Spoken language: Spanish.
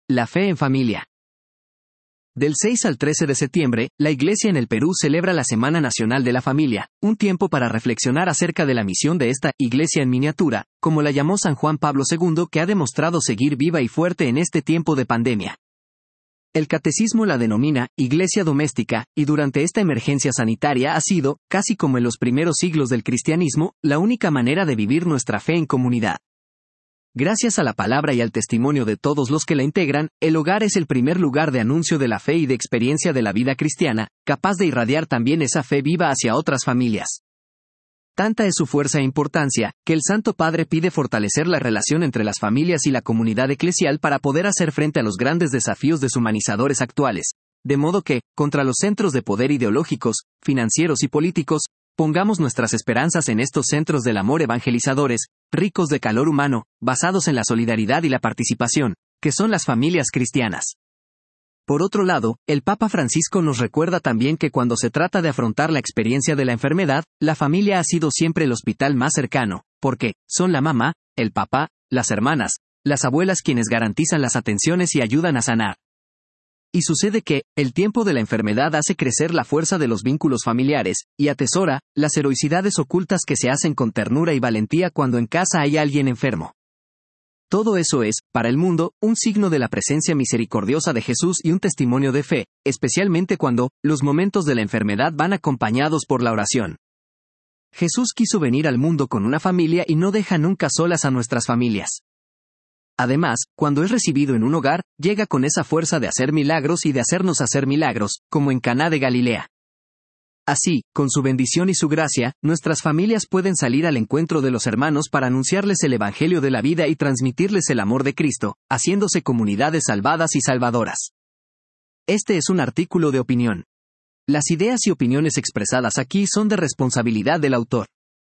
La fe en familia. Del 6 al 13 de septiembre, la Iglesia en el Perú celebra la Semana Nacional de la Familia, un tiempo para reflexionar acerca de la misión de esta Iglesia en miniatura, como la llamó San Juan Pablo II, que ha demostrado seguir viva y fuerte en este tiempo de pandemia. El catecismo la denomina Iglesia doméstica, y durante esta emergencia sanitaria ha sido, casi como en los primeros siglos del cristianismo, la única manera de vivir nuestra fe en comunidad. Gracias a la palabra y al testimonio de todos los que la integran, el hogar es el primer lugar de anuncio de la fe y de experiencia de la vida cristiana, capaz de irradiar también esa fe viva hacia otras familias. Tanta es su fuerza e importancia, que el Santo Padre pide fortalecer la relación entre las familias y la comunidad eclesial para poder hacer frente a los grandes desafíos deshumanizadores actuales. De modo que, contra los centros de poder ideológicos, financieros y políticos, pongamos nuestras esperanzas en estos centros del amor evangelizadores, ricos de calor humano, basados en la solidaridad y la participación, que son las familias cristianas. Por otro lado, el Papa Francisco nos recuerda también que cuando se trata de afrontar la experiencia de la enfermedad, la familia ha sido siempre el hospital más cercano, porque son la mamá, el papá, las hermanas, las abuelas quienes garantizan las atenciones y ayudan a sanar. Y sucede que, el tiempo de la enfermedad hace crecer la fuerza de los vínculos familiares, y atesora las heroicidades ocultas que se hacen con ternura y valentía cuando en casa hay alguien enfermo. Todo eso es, para el mundo, un signo de la presencia misericordiosa de Jesús y un testimonio de fe, especialmente cuando los momentos de la enfermedad van acompañados por la oración. Jesús quiso venir al mundo con una familia y no deja nunca solas a nuestras familias. Además, cuando es recibido en un hogar, llega con esa fuerza de hacer milagros y de hacernos hacer milagros, como en Caná de Galilea. Así, con su bendición y su gracia, nuestras familias pueden salir al encuentro de los hermanos para anunciarles el Evangelio de la vida y transmitirles el amor de Cristo, haciéndose comunidades salvadas y salvadoras. Este es un artículo de opinión. Las ideas y opiniones expresadas aquí son de responsabilidad del autor.